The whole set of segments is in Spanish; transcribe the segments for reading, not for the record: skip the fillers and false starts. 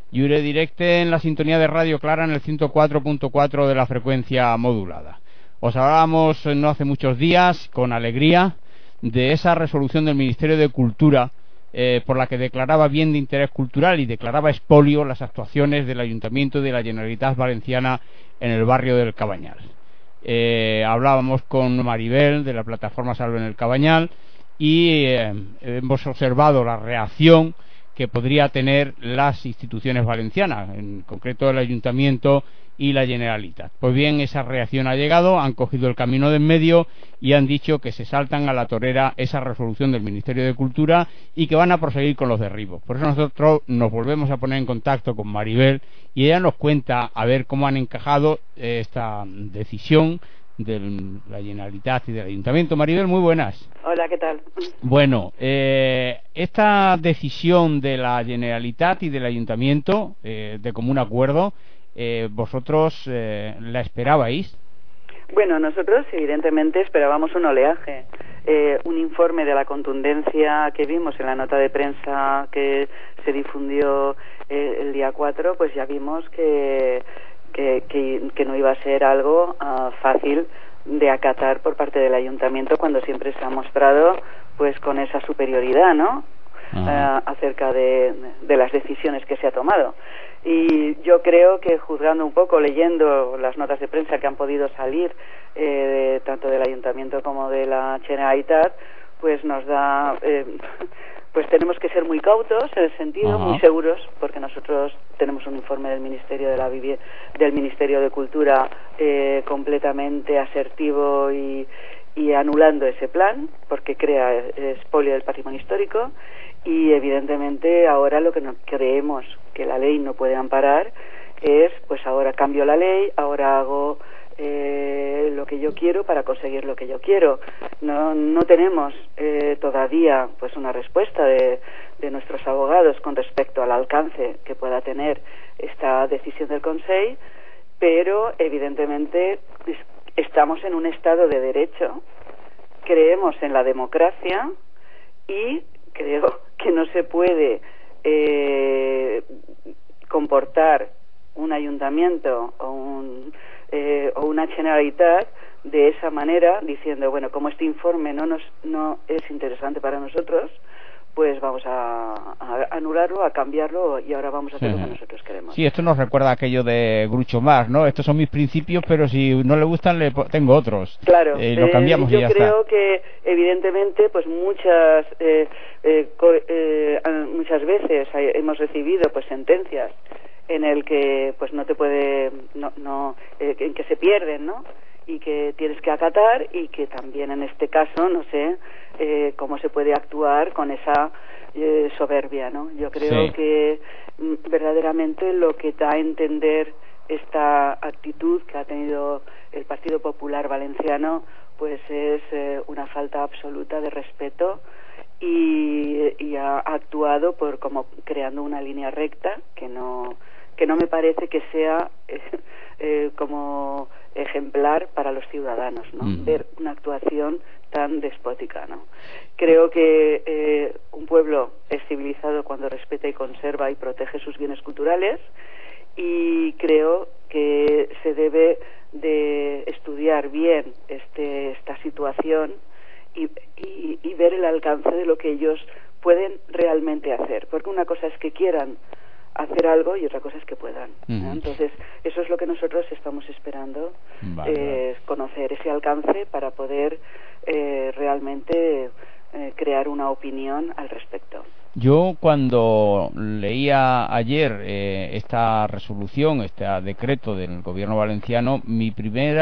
Iure Directe en la sintonía de Radio Clara en el 104.4 de la frecuencia modulada. Os hablábamos no hace muchos días, con alegría, de esa resolución del Ministerio de Cultura por la que declaraba bien de interés cultural y declaraba expolio las actuaciones del Ayuntamiento de la Generalitat Valenciana en el barrio del Cabanyal. Hablábamos con Maribel de la plataforma Salven el Cabanyal y hemos observado la reacción que podría tener las instituciones valencianas, en concreto el Ayuntamiento y la Generalitat. Pues bien, esa reacción ha llegado, han cogido el camino de en medio y han dicho que se saltan a la torera esa resolución del Ministerio de Cultura y que van a proseguir con los derribos. Por eso nosotros nos volvemos a poner en contacto con Maribel y ella nos cuenta a ver cómo han encajado esta decisión de la Generalitat y del Ayuntamiento. Maribel, muy buenas. Hola, ¿qué tal? Bueno, esta decisión de la Generalitat y del Ayuntamiento de común acuerdo, ¿vosotros la esperabais? Bueno, nosotros evidentemente esperábamos un oleaje, un informe de la contundencia que vimos en la nota de prensa que se difundió el día 4, pues ya vimos que no iba a ser algo fácil de acatar por parte del Ayuntamiento, cuando siempre se ha mostrado pues con esa superioridad, ¿no? Acerca de las decisiones que se ha tomado. Y yo creo que, juzgando un poco, leyendo las notas de prensa que han podido salir tanto del Ayuntamiento como de la Generalitat, pues nos da pues tenemos que ser muy cautos en el sentido, muy seguros, porque nosotros tenemos un informe del Ministerio del Ministerio de Cultura completamente asertivo y anulando ese plan, porque crea expolio del patrimonio histórico. Y evidentemente ahora lo que creemos que la ley no puede amparar es, pues ahora cambio la ley, ahora hago lo que yo quiero para conseguir lo que yo quiero. No tenemos todavía pues una respuesta de nuestros abogados con respecto al alcance que pueda tener esta decisión del Consejo, pero evidentemente estamos en un Estado de Derecho, creemos en la democracia y creo que no se puede comportar un ayuntamiento o una Generalitat de esa manera, diciendo, bueno, como este informe no es interesante para nosotros, pues vamos a anularlo, a cambiarlo y ahora vamos a hacer lo que nosotros queremos. Sí, esto nos recuerda aquello de Groucho Marx, ¿no? Estos son mis principios, pero si no le gustan, tengo otros. Claro, lo cambiamos y ya está. Yo creo que evidentemente pues muchas veces hemos recibido pues sentencias en el que pues no te puede en que se pierden, ¿no? Y que tienes que acatar, y que también en este caso no sé cómo se puede actuar con esa soberbia, ¿no? Yo creo que verdaderamente lo que da a entender esta actitud que ha tenido el Partido Popular Valenciano pues es una falta absoluta de respeto, y ha actuado como creando una línea recta que no me parece que sea como ejemplar para los ciudadanos, ¿no? Ver una actuación tan despótica, ¿no? Creo que un pueblo es civilizado cuando respeta y conserva y protege sus bienes culturales, y creo que se debe de estudiar bien esta situación y ver el alcance de lo que ellos pueden realmente hacer, porque una cosa es que quieran hacer algo y otra cosa es que puedan, ¿no? Entonces eso es lo que nosotros estamos esperando, conocer ese alcance para poder realmente crear una opinión al respecto. Yo cuando leía ayer esta resolución, este decreto del gobierno valenciano, mi primer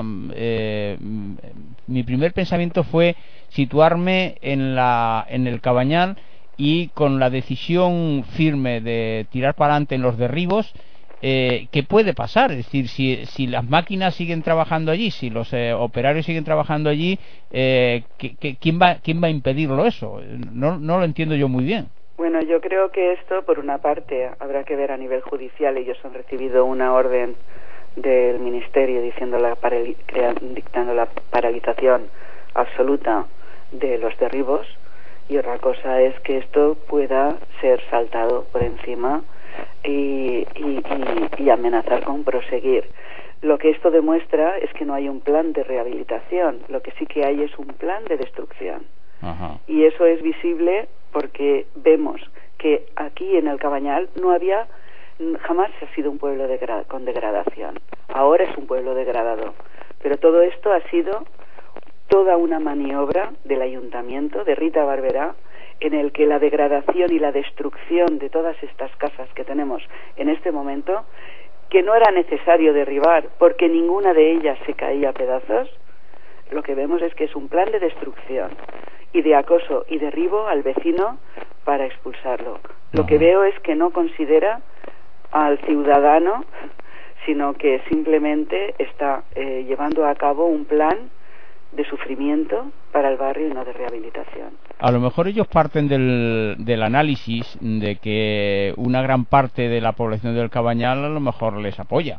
pensamiento fue situarme en el Cabanyal, y con la decisión firme de tirar para adelante en los derribos, ¿qué puede pasar? Es decir, si las máquinas siguen trabajando allí, si los operarios siguen trabajando allí, ¿quién va a impedirlo eso? No lo entiendo yo muy bien. Bueno, yo creo que esto, por una parte, habrá que ver a nivel judicial. Ellos han recibido una orden del Ministerio dictando la paralización absoluta de los derribos, y otra cosa es que esto pueda ser saltado por encima y amenazar con proseguir. Lo que esto demuestra es que no hay un plan de rehabilitación, lo que sí que hay es un plan de destrucción. Ajá. Y eso es visible porque vemos que aquí en el Cabañal jamás ha sido un pueblo con degradación. Ahora es un pueblo degradado. Pero todo esto ha sido toda una maniobra del ayuntamiento de Rita Barberá, en el que la degradación y la destrucción de todas estas casas que tenemos en este momento, que no era necesario derribar porque ninguna de ellas se caía a pedazos, lo que vemos es que es un plan de destrucción y de acoso y derribo al vecino para expulsarlo. Lo que veo es que no considera al ciudadano, sino que simplemente está llevando a cabo un plan de sufrimiento para el barrio y no de rehabilitación. A lo mejor ellos parten del análisis de que una gran parte de la población del Cabañal a lo mejor les apoya.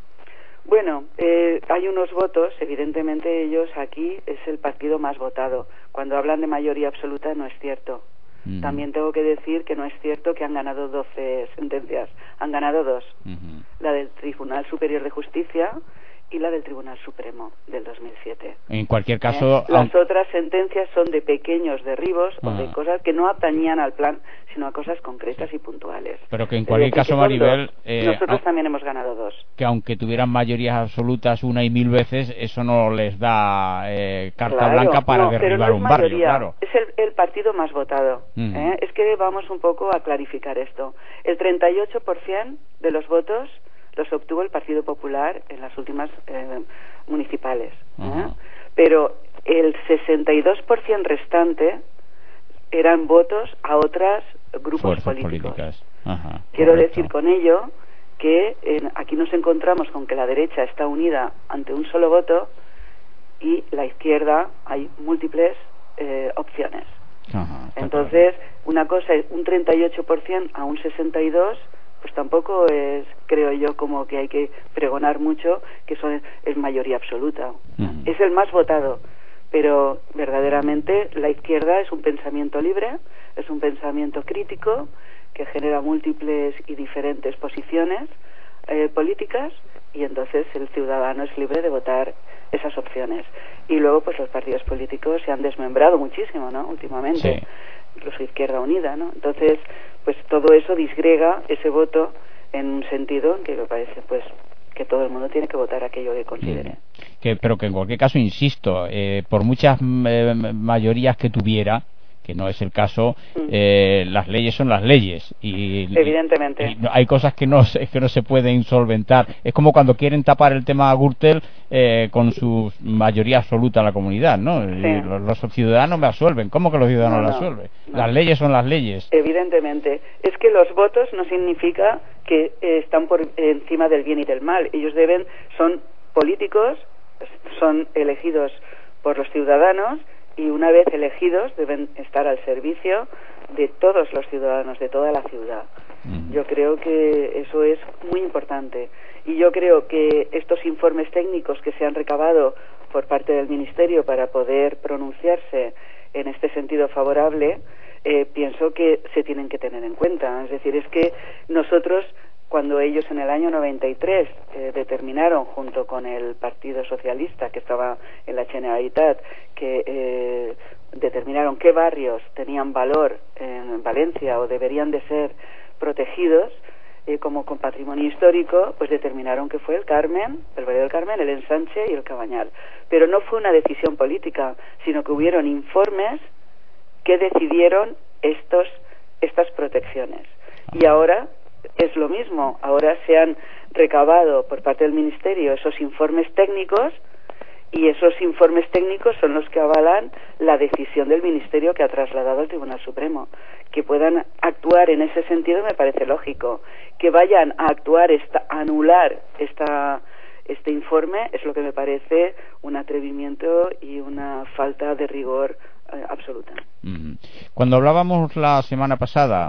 Bueno, hay unos votos, evidentemente ellos aquí es el partido más votado. Cuando hablan de mayoría absoluta no es cierto. También tengo que decir que no es cierto que han ganado 12 sentencias, han ganado 2. La del Tribunal Superior de Justicia y la del Tribunal Supremo del 2007. En cualquier caso... Las otras sentencias son de pequeños derribos o de cosas que no atañían al plan, sino a cosas concretas y puntuales. Pero que en cualquier caso, Maribel... nosotros también hemos ganado 2. Que aunque tuvieran mayorías absolutas una y mil veces, eso no les da carta blanca para derribar un barrio, claro. Es el partido más votado. Es que vamos un poco a clarificar esto. El 38% de los votos los obtuvo el Partido Popular en las últimas municipales. Pero el 62% restante eran votos a otros grupos políticos. Quiero decir con ello que aquí nos encontramos con que la derecha está unida ante un solo voto y la izquierda hay múltiples opciones. Entonces, una cosa es un 38% a un 62%, pues tampoco es, creo yo, como que hay que pregonar mucho que eso es mayoría absoluta. Es el más votado, pero verdaderamente la izquierda es un pensamiento libre, es un pensamiento crítico que genera múltiples y diferentes posiciones políticas, y entonces el ciudadano es libre de votar esas opciones. Y luego pues los partidos políticos se han desmembrado muchísimo, ¿no?, últimamente. Sí. Incluso Izquierda Unida, ¿no? Entonces, pues todo eso disgrega ese voto en un sentido en que me parece, pues, que todo el mundo tiene que votar aquello que considere. Pero que en cualquier caso, insisto, por muchas mayorías que tuviera, que no es el caso, las leyes son las leyes y evidentemente y hay cosas que no se pueden solventar. Es como cuando quieren tapar el tema Gürtel con su mayoría absoluta en la comunidad, ¿no? Sí. Los ciudadanos me absuelven. ¿Cómo que los ciudadanos la absuelven? Las leyes son las leyes. Evidentemente. Es que los votos no significa que están por encima del bien y del mal. Ellos son políticos, son elegidos por los ciudadanos, y una vez elegidos deben estar al servicio de todos los ciudadanos, de toda la ciudad. Yo creo que eso es muy importante. Y yo creo que estos informes técnicos que se han recabado por parte del Ministerio para poder pronunciarse en este sentido favorable, pienso que se tienen que tener en cuenta. Es decir, es que nosotros, cuando ellos en el año 93 determinaron, junto con el Partido Socialista que estaba en la Generalitat, que determinaron qué barrios tenían valor en Valencia o deberían de ser protegidos como con patrimonio histórico, pues determinaron que fue el Carmen, el barrio del Carmen, el Ensanche y el Cabañal. Pero no fue una decisión política, sino que hubieron informes que decidieron estas protecciones. Y ahora es lo mismo, ahora se han recabado por parte del Ministerio esos informes técnicos, y esos informes técnicos son los que avalan la decisión del Ministerio que ha trasladado al Tribunal Supremo. Que puedan actuar en ese sentido me parece lógico. Que vayan a actuar, a anular este informe, es lo que me parece un atrevimiento y una falta de rigor absoluta. Cuando hablábamos la semana pasada,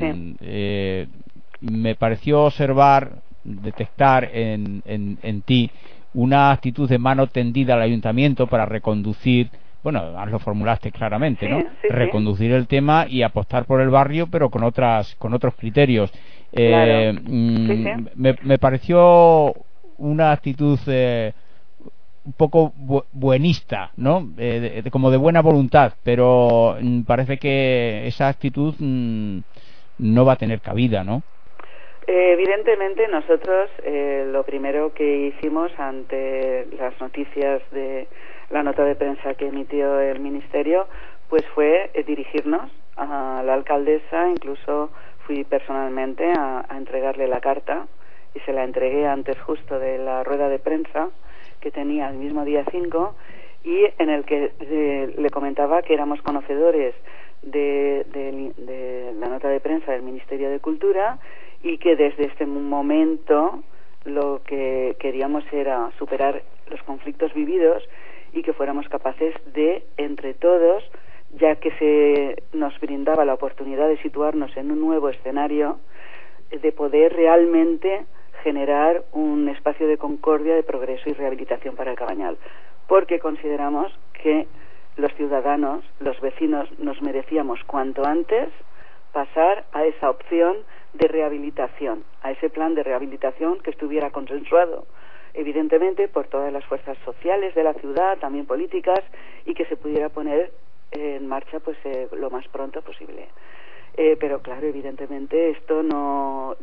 me pareció detectar en ti una actitud de mano tendida al ayuntamiento para reconducir, bueno, lo formulaste claramente, ¿no? Sí, reconducir el tema y apostar por el barrio, pero con otros criterios. Claro. Sí. Me pareció una actitud un poco buenista, ¿no? Como de buena voluntad, pero parece que esa actitud no va a tener cabida, ¿no? Evidentemente nosotros lo primero que hicimos ante las noticias de la nota de prensa que emitió el Ministerio pues fue dirigirnos a la alcaldesa. Incluso fui personalmente a entregarle la carta y se la entregué antes justo de la rueda de prensa que tenía el mismo día 5, y en el que le comentaba que éramos conocedores de la nota de prensa del Ministerio de Cultura y que desde este momento lo que queríamos era superar los conflictos vividos y que fuéramos capaces de, entre todos, ya que se nos brindaba la oportunidad de situarnos en un nuevo escenario, de poder realmente generar un espacio de concordia, de progreso y rehabilitación para el Cabañal, porque consideramos que los ciudadanos, los vecinos, nos merecíamos cuanto antes pasar a esa opción de rehabilitación, a ese plan de rehabilitación que estuviera consensuado, evidentemente, por todas las fuerzas sociales de la ciudad, también políticas, y que se pudiera poner en marcha pues lo más pronto posible. Pero claro, evidentemente esto no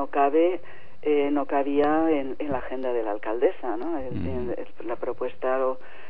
cabía en la agenda de la alcaldesa, ¿no? La propuesta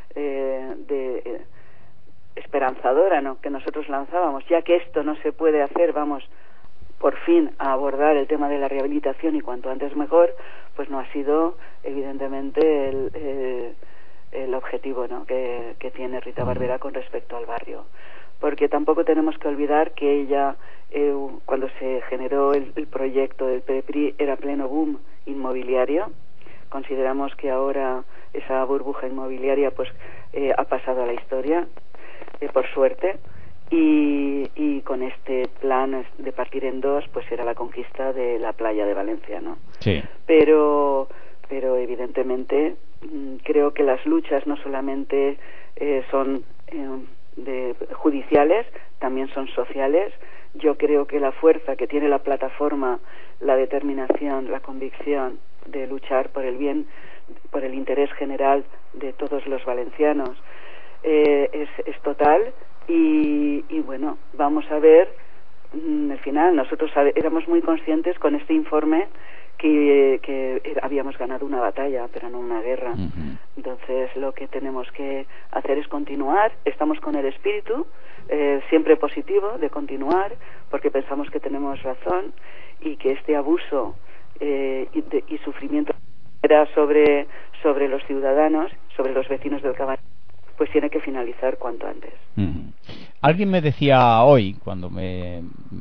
esperanzadora, ¿no?, que nosotros lanzábamos, ya que esto no se puede hacer, vamos por fin a abordar el tema de la rehabilitación y cuanto antes mejor, pues no ha sido evidentemente el objetivo, ¿no?, que tiene Rita Barberá con respecto al barrio, porque tampoco tenemos que olvidar que ella cuando se generó el proyecto del PEPRI era pleno boom inmobiliario. Consideramos que ahora esa burbuja inmobiliaria pues ha pasado a la historia, por suerte, y con este plan de partir en dos pues era la conquista de la playa de Valencia, ¿no? Sí. Pero evidentemente creo que las luchas no solamente son judiciales, también son sociales. Yo creo que la fuerza que tiene la plataforma, la determinación, la convicción de luchar por el bien, por el interés general de todos los valencianos es total, y bueno, vamos a ver al final. Nosotros éramos muy conscientes con este informe que habíamos ganado una batalla, pero no una guerra. Entonces lo que tenemos que hacer es continuar. Estamos con el espíritu siempre positivo de continuar, porque pensamos que tenemos razón y que este abuso y sufrimiento sobre los ciudadanos, sobre los vecinos del Cabañal, pues tiene que finalizar cuanto antes. Alguien me decía hoy, cuando me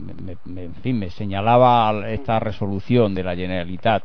señalaba esta resolución de la Generalitat,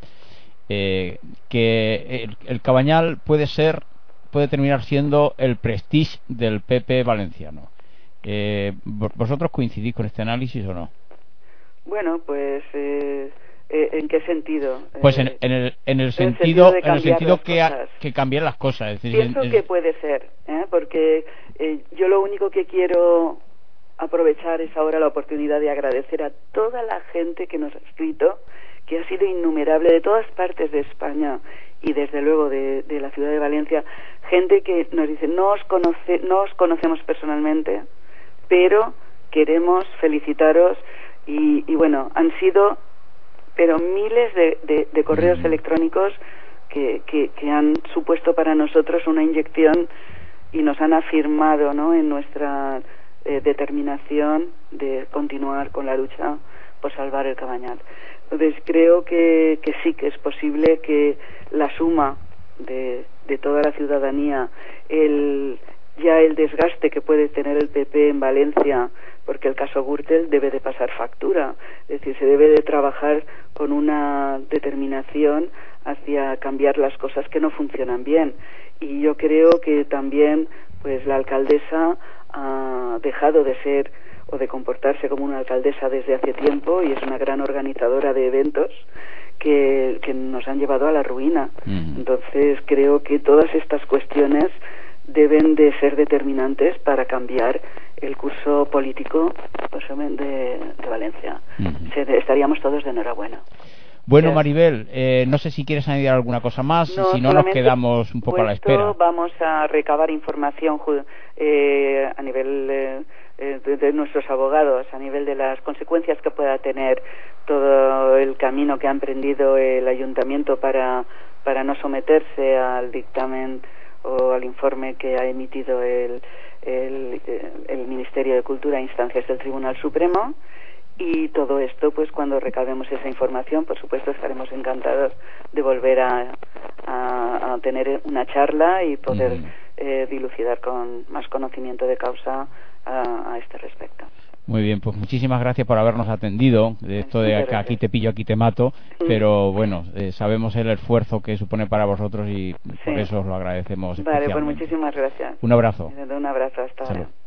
que el Cabañal puede terminar siendo el Prestige del PP valenciano. ¿Vosotros coincidís con este análisis o no? Bueno, pues ¿en qué sentido? Pues en el sentido que cambien las cosas. Es decir, pienso que puede ser, porque yo lo único que quiero aprovechar es ahora la oportunidad de agradecer a toda la gente que nos ha escrito, que ha sido innumerable, de todas partes de España y desde luego de la ciudad de Valencia, gente que nos dice no os conocemos personalmente, pero queremos felicitaros, y bueno, han sido pero miles de correos electrónicos que han supuesto para nosotros una inyección y nos han afirmado, ¿no?, en nuestra determinación de continuar con la lucha por salvar el Cabañal. Entonces creo que sí que es posible que la suma de toda la ciudadanía, el desgaste que puede tener el PP en Valencia, porque el caso Gürtel debe de pasar factura, es decir, se debe de trabajar con una determinación hacia cambiar las cosas que no funcionan bien, y yo creo que también pues la alcaldesa ha dejado de ser o de comportarse como una alcaldesa desde hace tiempo, y es una gran organizadora de eventos que nos han llevado a la ruina. Entonces creo que todas estas cuestiones deben de ser determinantes para cambiar el curso político de Valencia. Estaríamos todos de enhorabuena. Bueno, Maribel, no sé si quieres añadir alguna cosa más, no, si no nos quedamos un poco a la espera. Vamos a recabar información a nivel de nuestros abogados, a nivel de las consecuencias que pueda tener todo el camino que ha emprendido el ayuntamiento para no someterse al dictamen o al informe que ha emitido el Ministerio de Cultura a instancias del Tribunal Supremo. Y todo esto, pues cuando recabemos esa información, por supuesto estaremos encantados de volver a tener una charla y poder dilucidar con más conocimiento de causa a este respecto. Muy bien, pues muchísimas gracias por habernos atendido. De esto de que aquí te pillo, aquí te mato, pero bueno, sabemos el esfuerzo que supone para vosotros y por eso os lo agradecemos. Vale, pues muchísimas gracias. Un abrazo. Un abrazo, hasta ahora.